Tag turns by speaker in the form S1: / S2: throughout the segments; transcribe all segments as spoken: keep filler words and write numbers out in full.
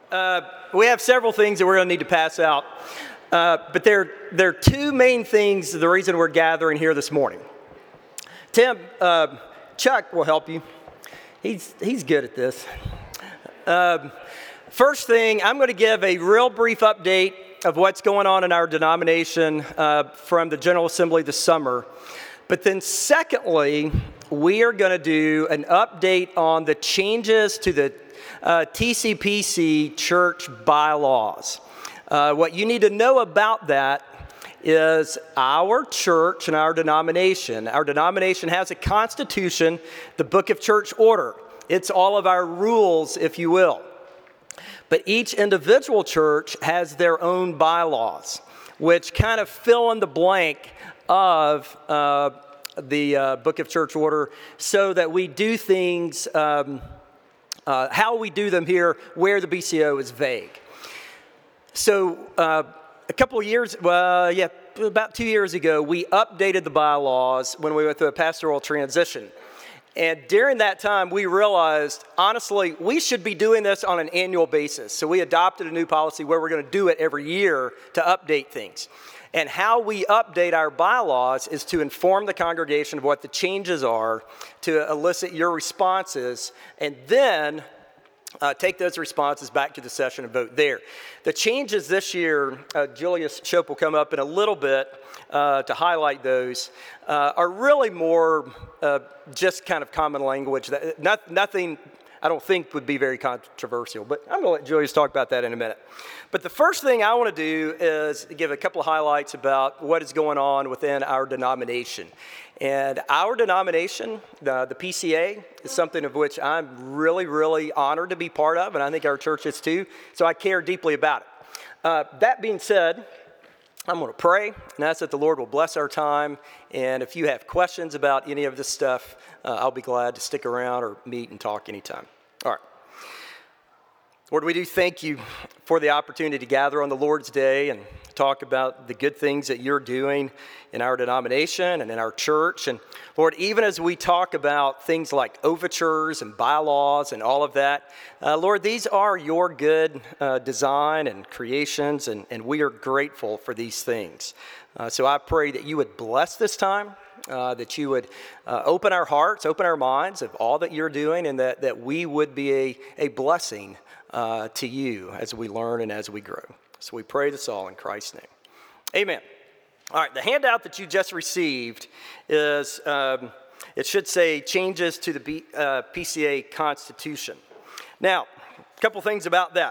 S1: Uh, we have several things that we're going to need to pass out, uh, but there, there are two main things, the reason we're gathering here this morning. Tim, uh, Chuck will help you. He's, he's good at this. Uh, first thing, I'm going to give a real brief update of what's going on in our denomination uh, from the General Assembly this summer. But then secondly, we are going to do an update on the changes to the uh, T C P C church bylaws. Uh, what you need to know about that is our church and our denomination. Our denomination has a constitution, the Book of Church Order. It's all of our rules, if you will. But each individual church has their own bylaws, which kind of fill in the blank of uh, the uh, Book of Church Order so that we do things, um, uh, how we do them here, where the B C O is vague. So uh, a couple of years, well, yeah, about two years ago, we updated the bylaws when we went through a pastoral transition. And during that time, we realized, honestly, we should be doing this on an annual basis. So we adopted a new policy where we're going to do it every year to update things. And how we update our bylaws is to inform the congregation of what the changes are, to elicit your responses, and then uh, take those responses back to the session and vote there. The changes this year, uh, Julius Shope will come up in a little bit uh, to highlight those, uh, are really more uh, just kind of common language. That not, nothing I don't think would be very controversial, but I'm going to let Julius talk about that in a minute. But the first thing I want to do is give a couple of highlights about what is going on within our denomination. And our denomination, the, the P C A, is something of which I'm really, really honored to be part of, and I think our church is too, so I care deeply about it. Uh, that being said, I'm going to pray and ask that the Lord will bless our time, and if you have questions about any of this stuff, uh, I'll be glad to stick around or meet and talk anytime. All right. Lord, we do thank you for the opportunity to gather on the Lord's Day and talk about the good things that you're doing in our denomination and in our church. And Lord, even as we talk about things like overtures and bylaws and all of that, uh, Lord, these are your good uh, design and creations, and, and we are grateful for these things. Uh, so I pray that you would bless this time, uh, that you would uh, open our hearts, open our minds of all that you're doing, and that, that we would be a, a blessing Uh, to you as we learn and as we grow. So we pray this all in Christ's name. Amen. All right, the handout that you just received is, um, it should say changes to the B, uh, P C A Constitution. Now, a couple things about that.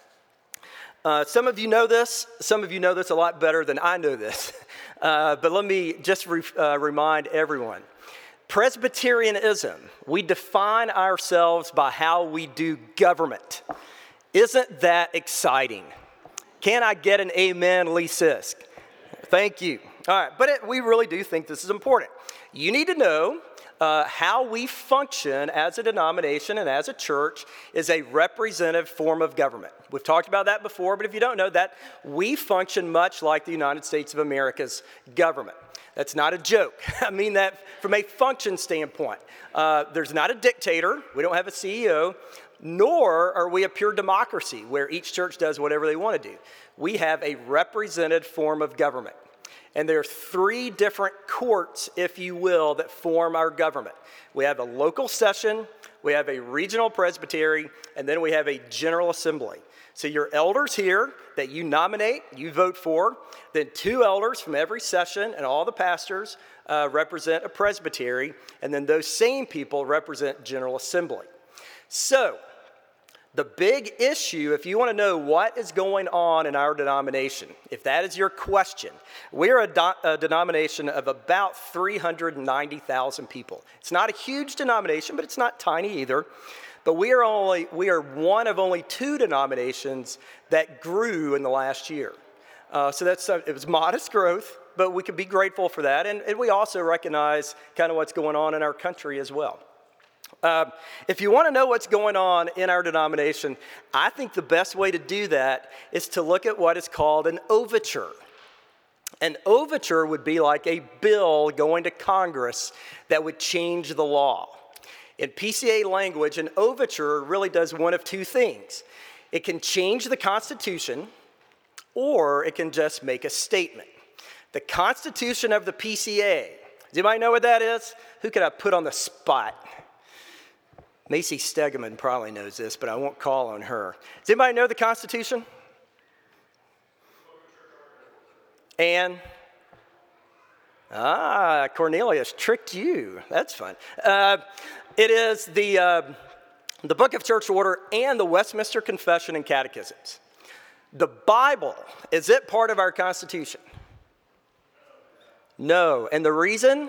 S1: Uh, some of you know this. Some of you know this a lot better than I know this. Uh, but let me just re- uh, remind everyone. Presbyterianism, we define ourselves by how we do government. Isn't that exciting? Can I get an amen, Lee Sisk? Thank you. All right, but it, we really do think this is important. You need to know uh, how we function as a denomination and as a church is a representative form of government. We've talked about that before, but if you don't know that, we function much like the United States of America's government. That's not a joke. I mean that from a function standpoint. Uh, there's not a dictator. We don't have a C E O, nor are we a pure democracy where each church does whatever they want to do. We have a represented form of government. And there are three different courts, if you will, that form our government. We have a local session, we have a regional presbytery, and then we have a general assembly. So your elders here that you nominate, you vote for, then two elders from every session and all the pastors uh, represent a presbytery, and then those same people represent general assembly. So the big issue, if you want to know what is going on in our denomination, if that is your question, we're a, do- a denomination of about three hundred ninety thousand people. It's not a huge denomination, but it's not tiny either. But we are only we are one of only two denominations that grew in the last year. Uh, so that's uh, it was modest growth, but we can be grateful for that, and, and we also recognize kind of what's going on in our country as well. Uh, if you want to know what's going on in our denomination, I think the best way to do that is to look at what is called an overture. An overture would be like a bill going to Congress that would change the law. In P C A language, an overture really does one of two things. It can change the Constitution, or it can just make a statement. The Constitution of the P C A. Does anybody know what that is? Who could I put on the spot? Macy Stegeman probably knows this, but I won't call on her. Does anybody know the Constitution? And? Ah, Cornelius tricked you. That's fun. Uh, it is the, uh, the Book of Church Order and the Westminster Confession and Catechisms. The Bible, is it part of our Constitution? No. And the reason?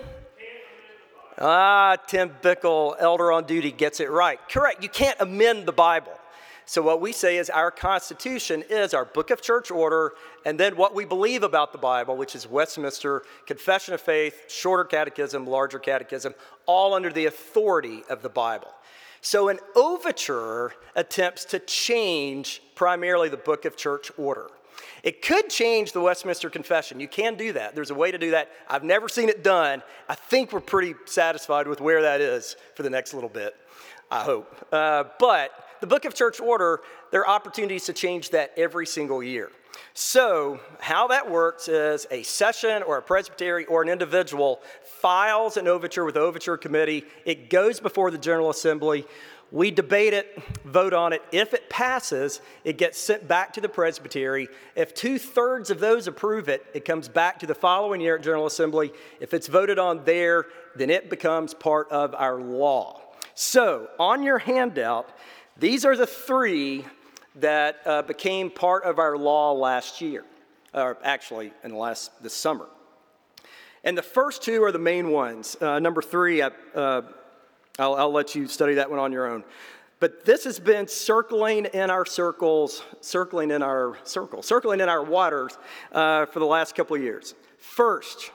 S1: Ah, Tim Bickle, elder on duty, gets it right. Correct. You can't amend the Bible. So what we say is our Constitution is our Book of Church Order, and then what we believe about the Bible, which is Westminster Confession of Faith, Shorter Catechism, Larger Catechism, all under the authority of the Bible. So an overture attempts to change primarily the Book of Church Order. It could change the Westminster Confession. You can do that. There's a way to do that. I've never seen it done. I think we're pretty satisfied with where that is for the next little bit, I hope. Uh, but the Book of Church Order, there are opportunities to change that every single year. So how that works is a session or a presbytery or an individual files an overture with the overture committee. It goes before the General Assembly. We debate it, vote on it. If it passes, it gets sent back to the presbytery. If two-thirds of those approve it, it comes back to the following year at General Assembly. If it's voted on there, then it becomes part of our law. So on your handout, these are the three that uh, became part of our law last year, or actually in the last this summer. And the first two are the main ones. Uh, number three, I, uh, I'll, I'll let you study that one on your own. But this has been circling in our circles, circling in our circle, circling in our waters uh, for the last couple of years. First,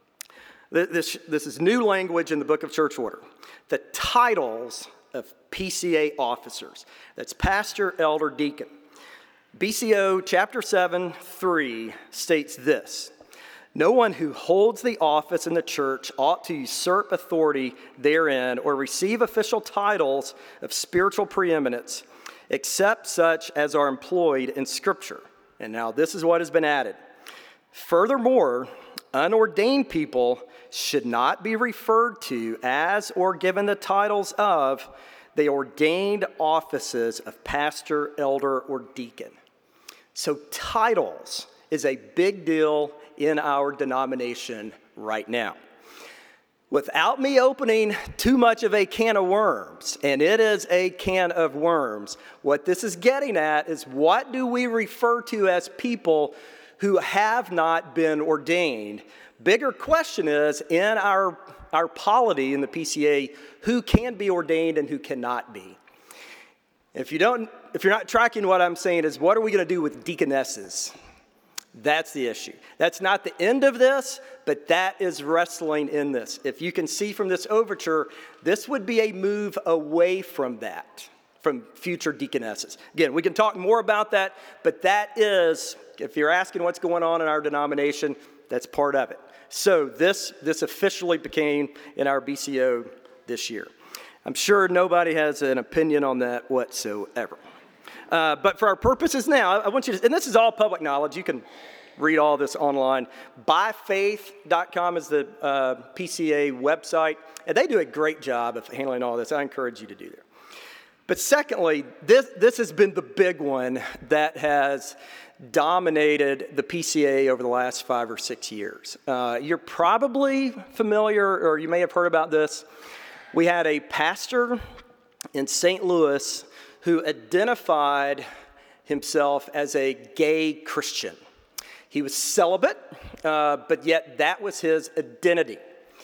S1: this, this is new language in the Book of Church Order. The titles of P C A officers. That's pastor, elder, deacon. B C O chapter seven, three states this: no one who holds the office in the church ought to usurp authority therein or receive official titles of spiritual preeminence, except such as are employed in Scripture. And now this is what has been added. Furthermore, unordained people should not be referred to as or given the titles of the ordained offices of pastor, elder, or deacon. So titles is a big deal in our denomination right now. Without me opening too much of a can of worms, and it is a can of worms, what this is getting at is what do we refer to as people who have not been ordained? Bigger question is, in our, our polity in the P C A, who can be ordained and who cannot be? If you don't, if you're not tracking what I'm saying is, what are we going to do with deaconesses? That's the issue. That's not the end of this, but that is wrestling in this. If you can see from this overture, this would be a move away from that, from future deaconesses. Again, we can talk more about that, but that is, if you're asking what's going on in our denomination, that's part of it. So this, this officially became in our B C O this year. I'm sure nobody has an opinion on that whatsoever. Uh, but for our purposes now, I want you to, and this is all public knowledge. You can read all this online. by faith dot com is the uh, P C A website, and they do a great job of handling all this. I encourage you to do that. But secondly, this, this has been the big one that has dominated the P C A over the last five or six years. Uh, you're probably familiar, or you may have heard about this. We had a pastor in Saint Louis who identified himself as a gay Christian. He was celibate, uh, but yet that was his identity.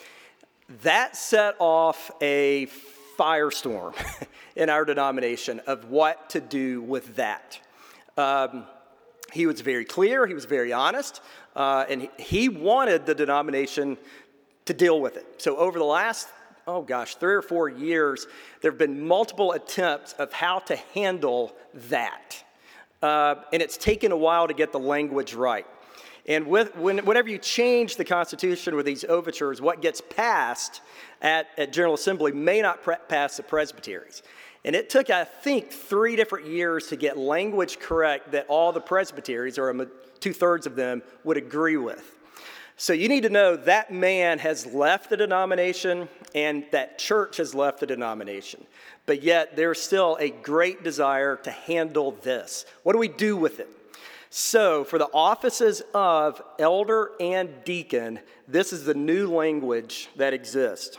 S1: That set off a firestorm in our denomination of what to do with that. Um, he was very clear, he was very honest, uh, and he, he wanted the denomination to deal with it. So over the last, oh gosh, three or four years, there have been multiple attempts of how to handle that. Uh, and it's taken a while to get the language right. And with, when, whenever you change the Constitution with these overtures, what gets passed at, at General Assembly may not pre- pass the presbyteries. And it took, I think, three different years to get language correct that all the presbyteries, or two-thirds of them, would agree with. So you need to know that man has left the denomination and that church has left the denomination. But yet there's still a great desire to handle this. What do we do with it? So for the offices of elder and deacon, this is the new language that exists.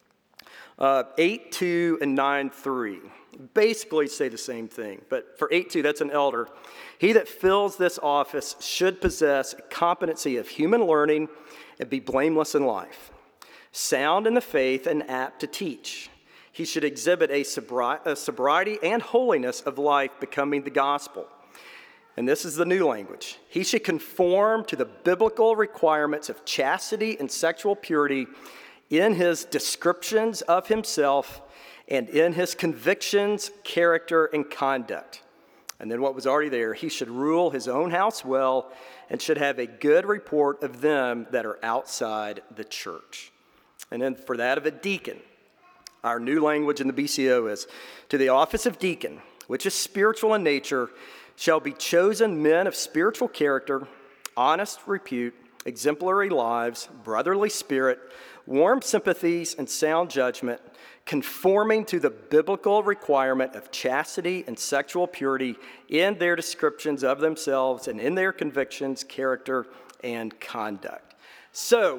S1: Uh, eight two and nine three basically say the same thing. But for eight two, that's an elder. He that fills this office should possess a competency of human learning and be blameless in life, sound in the faith and apt to teach. He should exhibit a, sobri- a sobriety and holiness of life becoming the gospel. And this is the new language. He should conform to the biblical requirements of chastity and sexual purity in his descriptions of himself and in his convictions, character, and conduct. And then what was already there, he should rule his own house well and should have a good report of them that are outside the church. And then for that of a deacon, our new language in the B C O is, to the office of deacon, which is spiritual in nature, shall be chosen men of spiritual character, honest repute, exemplary lives, brotherly spirit, warm sympathies, and sound judgment, conforming to the biblical requirement of chastity and sexual purity in their descriptions of themselves and in their convictions, character, and conduct. So,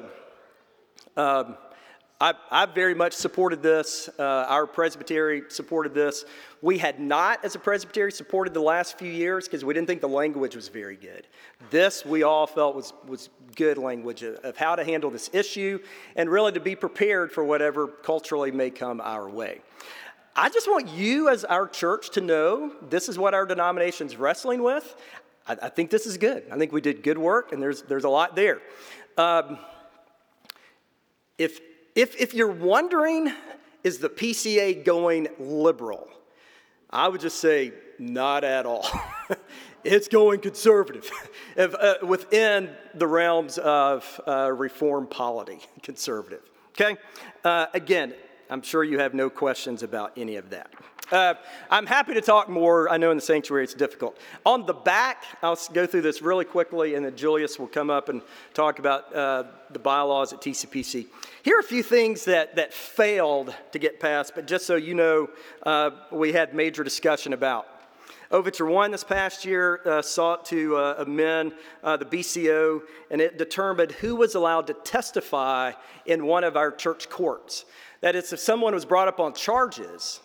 S1: um, I, I very much supported this. Uh, our presbytery supported this. We had not, as a presbytery, supported the last few years because we didn't think the language was very good. This, we all felt, was, was good language of, of how to handle this issue and really to be prepared for whatever culturally may come our way. I just want you as our church to know this is what our denomination's wrestling with. I, I think this is good. I think we did good work, and there's, there's a lot there. Um, if If, if you're wondering, is the P C A going liberal? I would just say, not at all. It's going conservative if, uh, within the realms of uh, reform polity, conservative. Okay? Uh, again, I'm sure you have no questions about any of that. Uh, I'm happy to talk more. I know in the sanctuary it's difficult. On the back, I'll go through this really quickly, and then Julius will come up and talk about uh, the bylaws at T C P C. Here are a few things that, that failed to get passed, but just so you know, uh, we had major discussion about. Overture one this past year uh, sought to uh, amend uh, the B C O, and it determined who was allowed to testify in one of our church courts. That is, if someone was brought up on charges,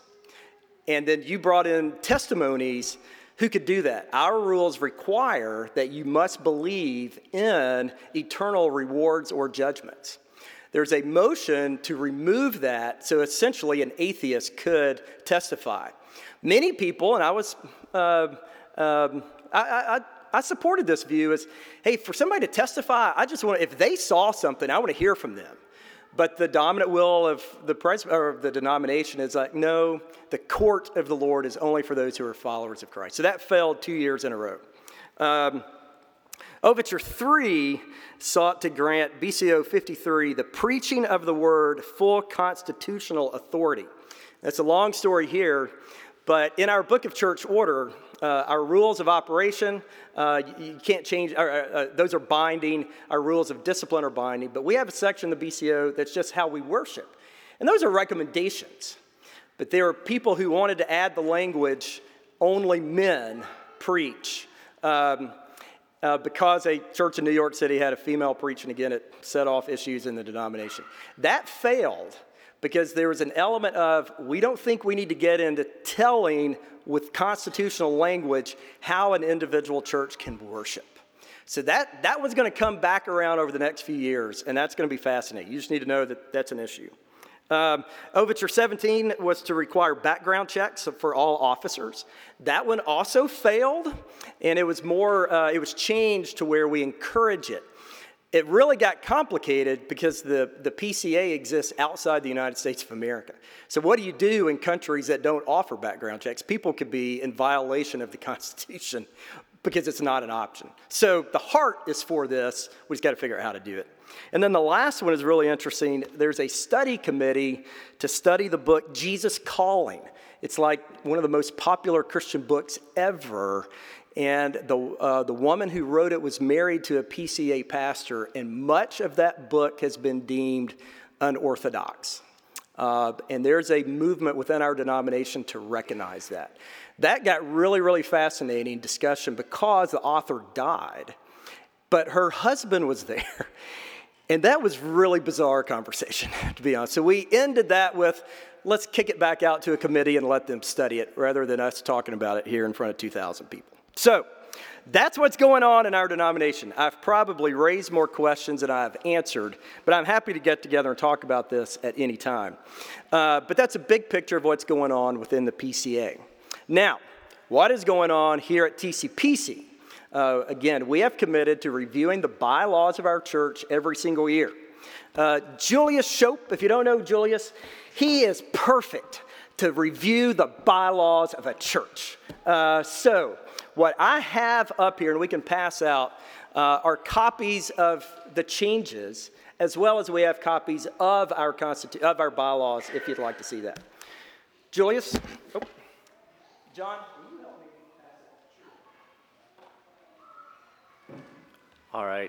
S1: and then you brought in testimonies, who could do that? Our rules require that you must believe in eternal rewards or judgments. There's a motion to remove that, so essentially an atheist could testify. Many people, and I was, uh, um, I, I, I supported this view as, hey, for somebody to testify, I just want to, if they saw something, I want to hear from them. But the dominant will of the pres- or the denomination is like, no, the court of the Lord is only for those who are followers of Christ. So that failed two years in a row. Um, Overture three sought to grant B C O fifty-three the preaching of the word full constitutional authority. That's a long story here, but in our Book of Church Order, uh, our rules of operation, uh, you, you can't change, uh, uh, those are binding. Our rules of discipline are binding, but we have a section in the B C O that's just how we worship. And those are recommendations. But there are people who wanted to add the language, only men preach. Um, Uh, because a church in New York City had a female preach, and again, it set off issues in the denomination. That failed because there was an element of, we don't think we need to get into telling with constitutional language how an individual church can worship. So that, that was going to come back around over the next few years, and that's going to be fascinating. You just need to know that that's an issue. Um, Overture seventeen was to require background checks for all officers. That one also failed, and it was more, uh, it was changed to where we encourage it. It really got complicated because the, the P C A exists outside the United States of America. So what do you do in countries that don't offer background checks? People could be in violation of the Constitution because it's not an option. So the heart is for this. We just got to figure out how to do it. And then the last one is really interesting. There's a study committee to study the book Jesus Calling. It's like one of the most popular Christian books ever. And the, uh, the woman who wrote it was married to a P C A pastor, and much of that book has been deemed unorthodox. Uh, and there's a movement within our denomination to recognize that. That got really, really fascinating discussion because the author died, but her husband was there. And that was really bizarre conversation, to be honest. So we ended that with, let's kick it back out to a committee and let them study it, rather than us talking about it here in front of two thousand people. So that's what's going on in our denomination. I've probably raised more questions than I've answered, but I'm happy to get together and talk about this at any time. Uh, but that's a big picture of what's going on within the P C A. Now, what is going on here at T C P C? Uh, again, we have committed to reviewing the bylaws of our church every single year. Uh, Julius Shope, if you don't know Julius, he is perfect to review the bylaws of a church. Uh, so, what I have up here, and we can pass out, uh, are copies of the changes, as well as we have copies of our constitu- of our bylaws, if you'd like to see that. Julius? Oh. John, will you help me pass it?
S2: All right.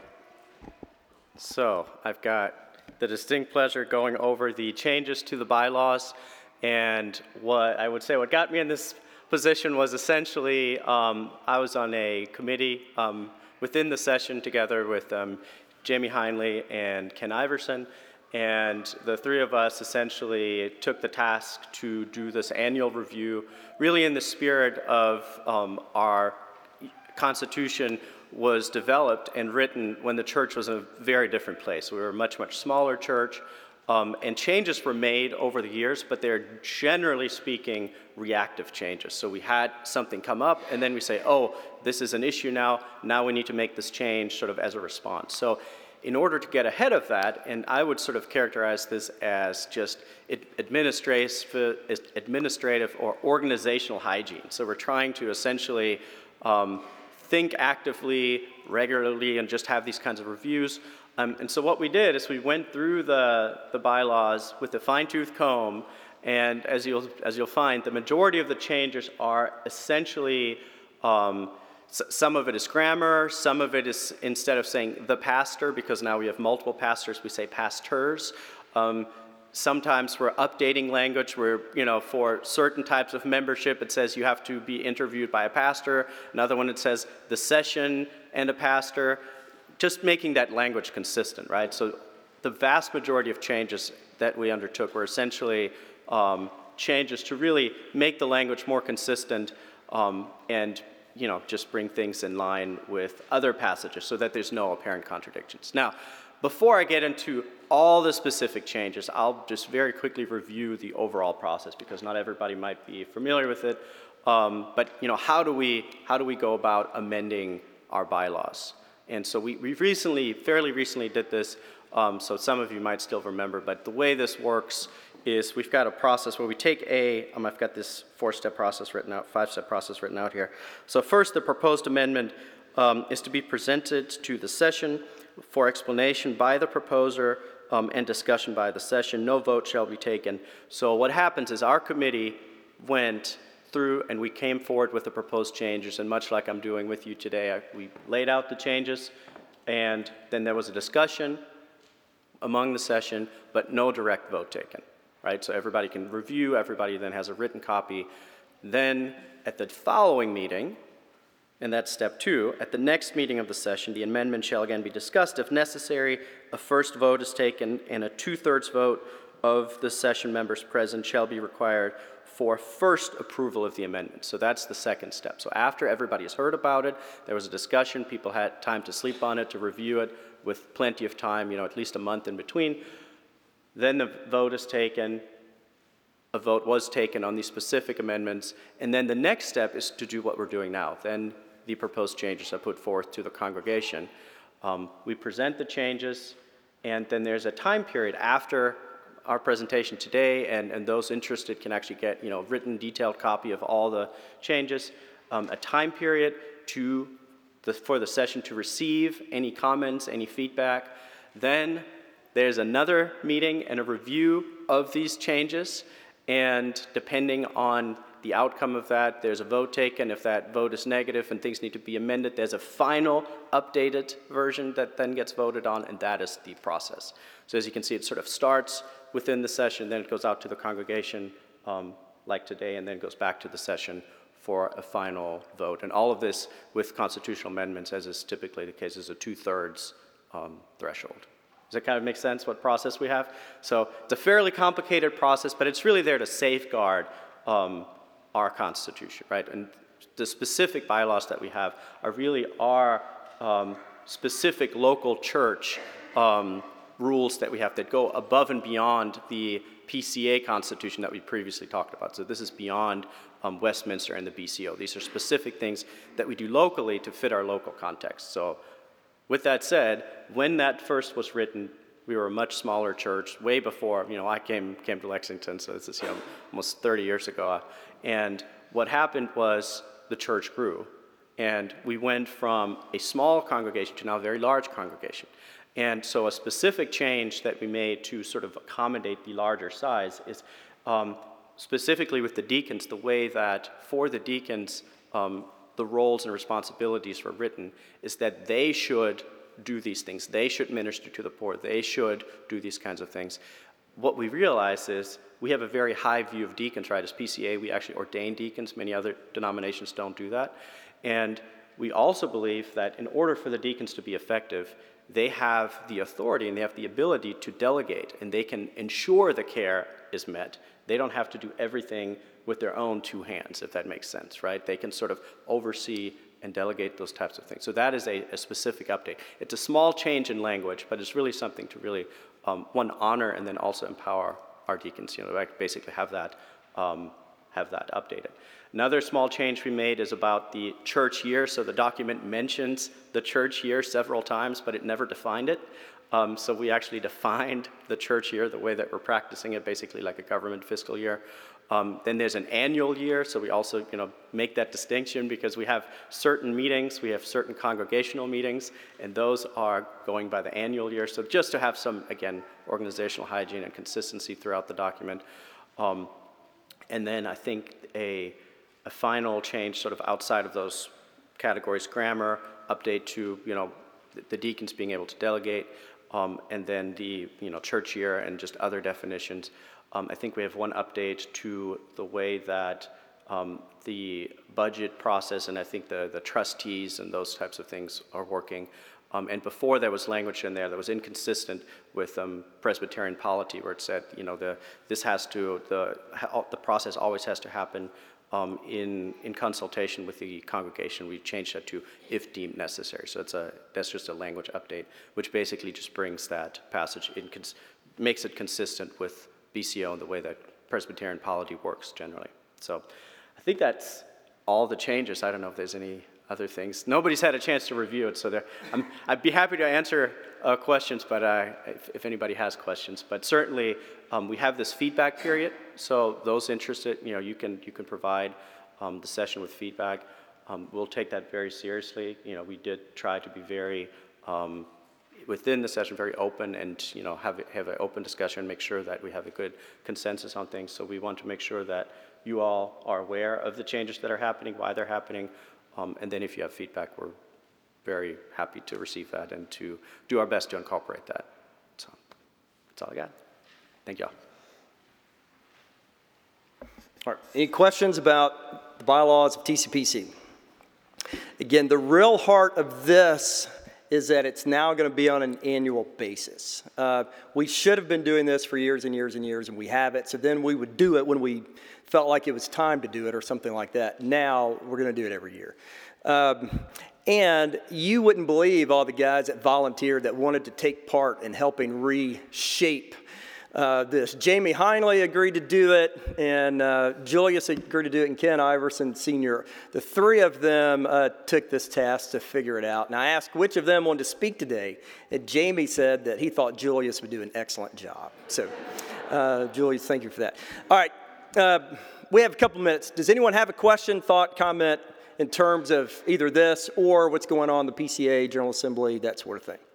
S2: So, I've got the distinct pleasure going over the changes to the bylaws, and what I would say what got me in this position was essentially um, I was on a committee um, within the session together with um, Jamie Heinley and Ken Iverson, and the three of us essentially took the task to do this annual review, really in the spirit of um, our Constitution was developed and written when the church was in a very different place. We were a much, much smaller church. Um, and changes were made over the years, but they're generally speaking reactive changes. So we had something come up, and then we say, oh, this is an issue now, now we need to make this change sort of as a response. So in order to get ahead of that, and I would sort of characterize this as just administrative, administrative or organizational hygiene. So we're trying to essentially um, think actively, regularly, and just have these kinds of reviews. Um, and so what we did is we went through the, the bylaws with a fine-tooth comb, and as you'll, as you'll find, the majority of the changes are essentially, um, s- some of it is grammar, some of it is, instead of saying the pastor, because now we have multiple pastors, we say pastors. Um, sometimes we're updating language where, you know, for certain types of membership, it says you have to be interviewed by a pastor. Another one, it says the session and a pastor. Just making that language consistent, right? So the vast majority of changes that we undertook were essentially um, changes to really make the language more consistent um, and, you know, just bring things in line with other passages so that there's no apparent contradictions. Now, before I get into all the specific changes, I'll just very quickly review the overall process because not everybody might be familiar with it. Um, but, you know, how do we how do we go about amending our bylaws? And so we, we recently, fairly recently did this, um, so some of you might still remember, but the way this works is we've got a process where we take a, um, I've got this four-step process written out, five-step process written out here. So first, the proposed amendment um, is to be presented to the session for explanation by the proposer um, and discussion by the session. No vote shall be taken. So what happens is our committee went through and we came forward with the proposed changes, and much like I'm doing with you today, I, we laid out the changes, and then there was a discussion among the session, but no direct vote taken, right? So everybody can review, everybody then has a written copy. Then at the following meeting, and that's step two, at the next meeting of the session, the amendment shall again be discussed. If necessary, a first vote is taken, and a two-thirds vote of the session members present shall be required for first approval of the amendment. So that's the second step. So after everybody has heard about it, there was a discussion, people had time to sleep on it, to review it with plenty of time, you know, at least a month in between. Then the vote is taken, a vote was taken on these specific amendments, and then the next step is to do what we're doing now. Then the proposed changes are put forth to the congregation. Um, we present the changes, and then there's a time period after our presentation today, and, and those interested can actually get, you know, written detailed copy of all the changes, um, a time period to the, for the session to receive any comments, any feedback. Then there's another meeting and a review of these changes, And depending on the outcome of that, there's a vote taken. If that vote is negative and things need to be amended, there's a final updated version that then gets voted on, and that is the process. So as you can see, it sort of starts within the session, then it goes out to the congregation, um, like today, and then goes back to the session for a final vote. And all of this with constitutional amendments, as is typically the case, is a two-thirds um, threshold. Does that kind of make sense, what process we have? So it's a fairly complicated process, but it's really there to safeguard um, our Constitution, right? And the specific bylaws that we have are really our um, specific local church um, rules that we have that go above and beyond the P C A Constitution that we previously talked about. So this is beyond um, Westminster and the B C O. These are specific things that we do locally to fit our local context. So with that said, when that first was written, we were a much smaller church, way before, you know, I came came to Lexington, so this is, you know, almost thirty years ago. And what happened was the church grew. And we went from a small congregation to now a very large congregation. And so a specific change that we made to sort of accommodate the larger size is um, specifically with the deacons, the way that for the deacons, um, the roles and responsibilities were written is that they should do these things. They should minister to the poor. They should do these kinds of things. What we realize is we have a very high view of deacons, right? As P C A, we actually ordain deacons. Many other denominations don't do that. And we also believe that in order for the deacons to be effective, they have the authority and they have the ability to delegate, and they can ensure the care is met. They don't have to do everything with their own two hands, if that makes sense, right? They can sort of oversee and delegate those types of things. So that is a, a specific update. It's a small change in language, but it's really something to really, um, one, honor and then also empower our deacons, you know, like basically have that, um, have that updated. Another small change we made is about the church year. So the document mentions the church year several times, but it never defined it. Um, so we actually defined the church year the way that we're practicing it, basically like a government fiscal year. Um, then there's an annual year, so we also, you know, make that distinction because we have certain meetings, we have certain congregational meetings, and those are going by the annual year. So just to have some, again, organizational hygiene and consistency throughout the document. Um, and then I think a, a final change sort of outside of those categories, grammar, update to, you know, the deacons being able to delegate, um, and then the, you know, church year and just other definitions. Um, I think we have one update to the way that um, the budget process and I think the, the trustees and those types of things are working. Um, and before there was language in there that was inconsistent with um, Presbyterian polity, where it said, you know, the this has to the the process always has to happen um, in in consultation with the congregation. We changed that to if deemed necessary. So it's a that's just a language update, which basically just brings that passage in, makes it consistent with B C O and the way that Presbyterian polity works generally. So I think that's all the changes. I don't know if there's any other things. Nobody's had a chance to review it, so there, I'm, I'd be happy to answer uh, questions, but uh, if, if anybody has questions. But certainly, um, we have this feedback period, so those interested, you know, you can you can provide um, the session with feedback. Um, we'll take that very seriously. You know, we did try to be very um, within the session, very open, and you know, have have an open discussion, make sure that we have a good consensus on things. So we want to make sure that you all are aware of the changes that are happening, why they're happening. Um, and then if you have feedback, we're very happy to receive that and to do our best to incorporate that. So that's all I got. Thank you all.
S1: All right. Any questions about the bylaws of T C P C? Again, the real heart of this is that it's now going to be on an annual basis. Uh, we should have been doing this for years and years and years, and we haven't. So then we would do it when we felt like it was time to do it or something like that. Now we're going to do it every year. Um, and you wouldn't believe all the guys that volunteered that wanted to take part in helping reshape uh, this. Jamie Heinley agreed to do it, and uh, Julius agreed to do it, and Ken Iverson Senior The three of them uh, took this task to figure it out. And I asked which of them wanted to speak today, and Jamie said that he thought Julius would do an excellent job. So, uh, Julius, thank you for that. All right, uh, we have a couple minutes. Does anyone have a question, thought, comment in terms of either this or what's going on in the P C A, General Assembly, that sort of thing?